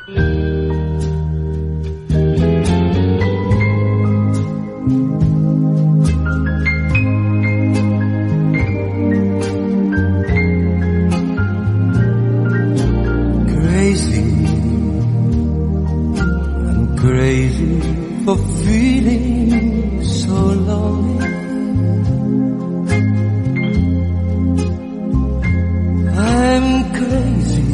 For feeling so lonely, I'm crazy,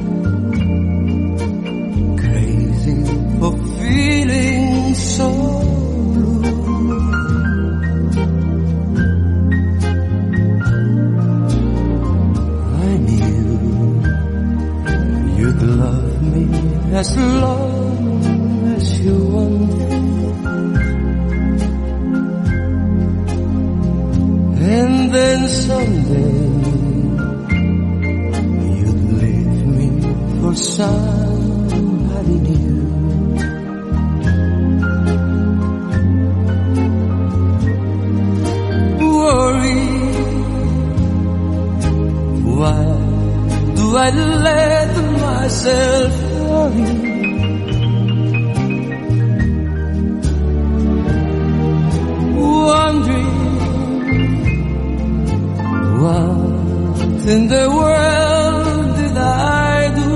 crazy for feeling so blue. I knew you'd love me as long as you wanted. And then someday you'd leave me for somebody new. Worry, why do I let myself worry? Wondering what in the world did I do?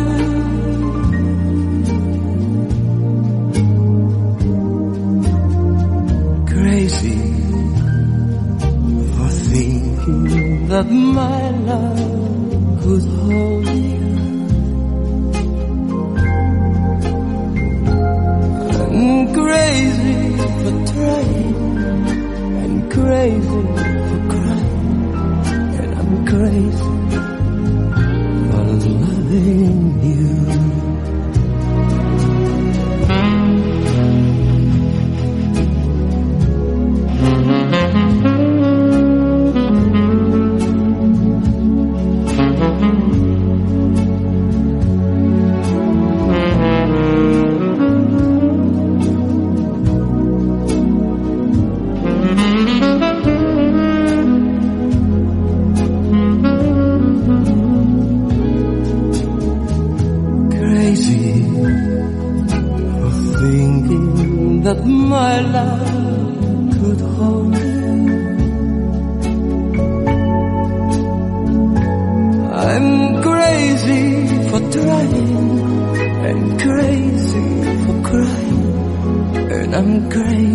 Crazy for thinking that my love could hold you. I'm crazy for trying, and crazy for crying, and I'm crazy for loving you. That my love could hold you. I'm crazy for trying, and crazy for crying, and I'm crazy